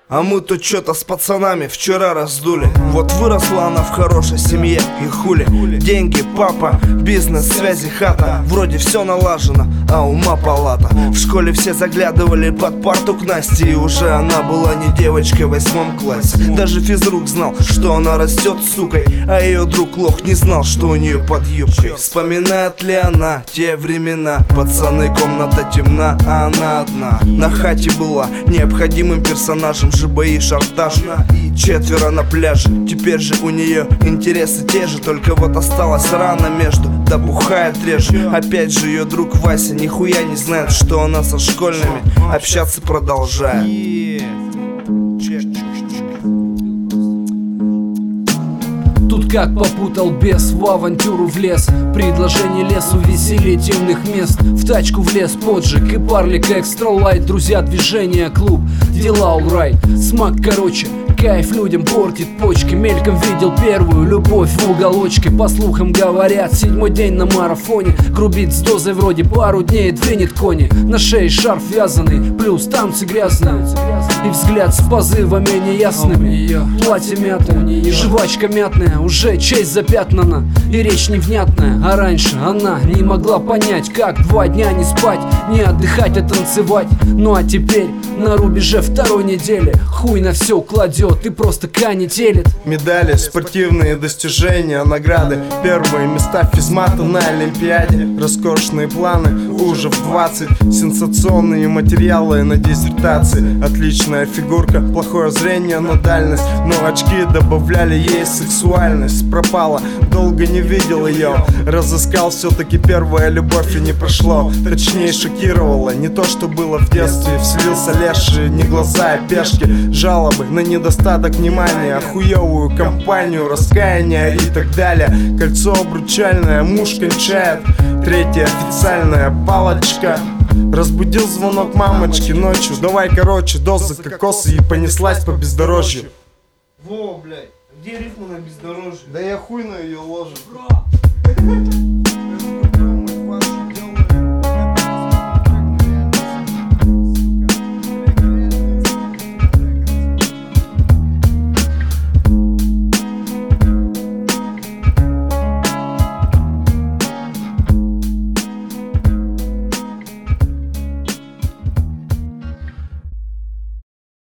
А мы тут что-то с пацанами вчера раздули. Вот выросла она в хорошей семье, и хули. Деньги, папа, бизнес, связи, хата. Вроде все налажено, а ума палата. В школе все заглядывали под парту к Насте, и уже она была не девочкой в 8 классе. Даже физрук знал, что она растет сукой, а ее друг лох не знал, что у нее под юбкой. Вспоминает ли она те времена? Пацаны, комната темна, а она одна. На хате была необходимым персонажем, ЖБИ, шантаж и 4 на пляже. Теперь же у нее интересы те же, только вот осталась рана между, да бухает реже. Опять же ее друг Вася нихуя не знает, что она со школьными общаться продолжает. Тут как попутал бес, в авантюру влез. Предложение лесу, веселье темных мест. В тачку влез поджиг и парлик экстра лайт. Друзья, движение, клуб, дела alright. Смак короче, кайф людям портит почки. Мельком видел первую любовь в уголочке. По слухам говорят, 7-й день на марафоне. Грубит с дозой вроде пару дней двинет кони. На шее шарф вязаный, плюс танцы грязные. И взгляд с позывами неясными. Платье мятное, жвачка мятная, уже честь запятнана и речь невнятная. А раньше она не могла понять, как 2 дня не спать, не отдыхать, а танцевать. Ну а теперь на рубеже 2-й недели хуй на все кладет и просто канителит. Медали, спортивные достижения, награды, первые места физмата на Олимпиаде. Роскошные планы уже в 20, сенсационные материалы на диссертации. Отличная фигурка, плохое зрение на дальность, но очки добавляли ей сексуальность. Пропала, долго не видел ее, разыскал все-таки первая любовь и не прошло. Точнее шокировало, не то что было в детстве. Вселился леший, не глаза, а пешки. Жалобы на недостаток внимания, хуевую компанию, раскаяние и так далее. Кольцо обручальное, муж кончает, 3-я официальная палочка. Разбудил звонок мамочки ночью. Давай короче, дозы кокоса, и понеслась по бездорожью. Во, блядь, где рифма на бездорожье? Да я хуй на ее ложу.